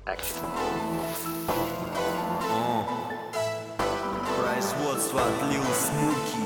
Производство от Lil Smokey.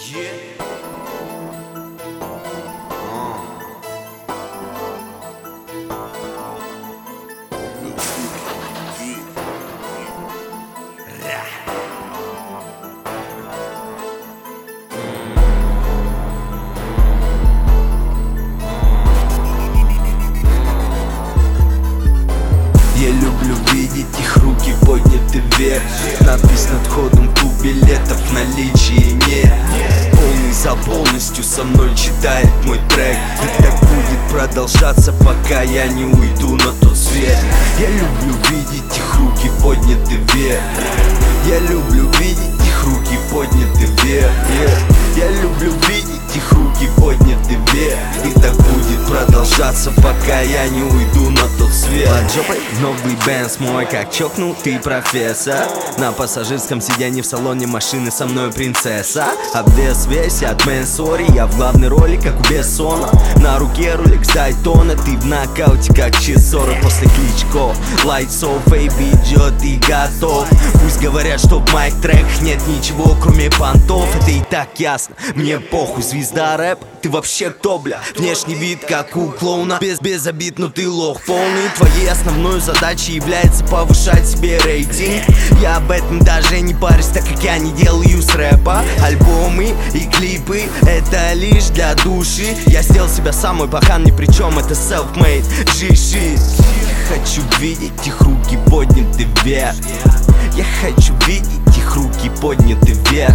Я люблю видеть их руки подняты вверх. Надпись над входом, клуб билетов в наличии нет. Полный за полностью со мной читает мой трек. И так будет продолжаться, пока я не уйду на тот свет. Я люблю видеть их руки подняты вверх. Я люблю видеть их руки подняты вверх. Я люблю видеть их руки подняты вверх. И так будет продолжаться, пока я не уйду на тот свет. Под жопой новый Бенз мой, как чокнутый профессор. На пассажирском сиденье в салоне машины со мной принцесса. Обвес весь от Мэнсори, я в главной роли, как у Бессона. На руке ролик с Дайтона, ты в нокауте, как Чесора после Кличко. Lights off, baby, идет и готов. Пусть говорят, что в моих треках нет ничего, кроме понтов. Это и так ясно, мне похуй, звезда рэп. Ты вообще кто, бля? Внешний вид, как у клоуна. Без обид, но ты лох полный. Твоей основной задачей является повышать себе рейтинг. Я об этом даже не парюсь, так как я не делаю с рэпа. Альбомы и клипы — это лишь для души. Я сделал себя самый паханный, причем это self-made G-shit. Я хочу видеть их руки подняты вверх. Я хочу видеть их руки подняты вверх.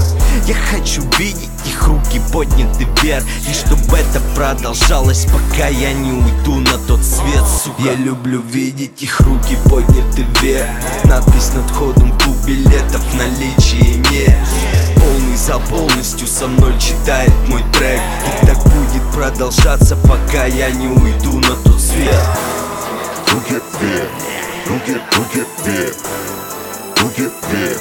Я хочу видеть их руки подняты вверх. И чтобы это продолжалось, пока я не уйду на тот свет, сука. Я люблю видеть их руки подняты вверх. Надпись над входом, клуб билетов в наличии нет. Полный за полностью со мной читает мой трек. И так будет продолжаться, пока я не уйду на тот свет. Руки вверх, руки вверх, руки вверх,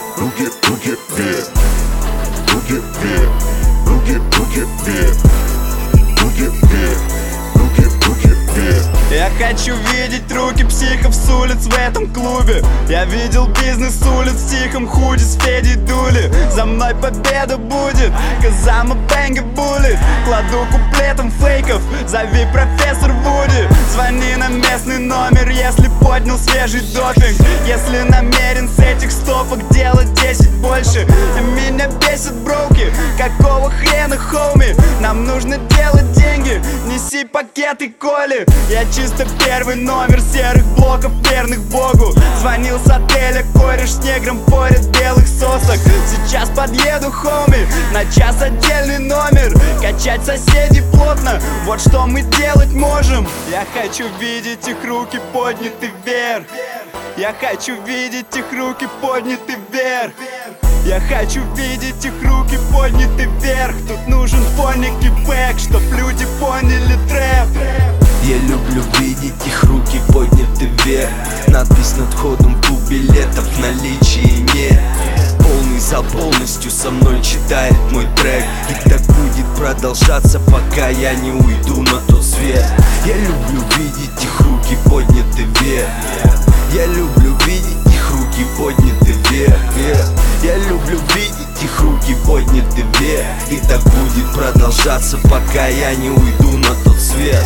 руки вверх, руки вверх, руки вверх, руки вверх, руки вверх. Я хочу видеть руки психов с улиц в этом клубе. Я видел бизнес с улиц в тихом худи с Федей Дули. За мной победа будет, cause I'm a banger bullet. Кладу куплетом фейков, зови профессор Вуди. Звони на местный номер, если поднял свежий допинг. Если намерен с этих стопок делать 10 больше. Меня бесит броуки, какого хрена, хоуми? Нам нужно делать деньги, неси пакеты коли. Я чисто первый номер серых блоков, верных богу. Звонил с отеля, кореш с негром поряд белых сосок. Сейчас подъеду, хоуми, на час отдельный номер. Качать соседей плотно, вот что мы делать можем. Я хочу видеть их руки подняты вверх. Я хочу видеть их руки подняты вверх. Я хочу видеть их руки подняты вверх. Тут нужен полненький бэк, чтоб люди поняли трэп. Я люблю видеть их руки подняты вверх. Надпись над входом, клуб билетов в наличии нет. Полный за полностью со мной читает мой трек. И так будет продолжаться, пока я не уйду на тот свет. Я люблю видеть их руки подняты вверх. Я люблю видеть их руки подняты вверх. Я люблю видеть их руки подняты вверх. И так будет продолжаться, пока я не уйду на тот свет.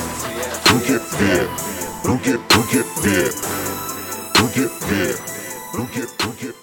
Руки вверх, руки вверх, руки вверх, руки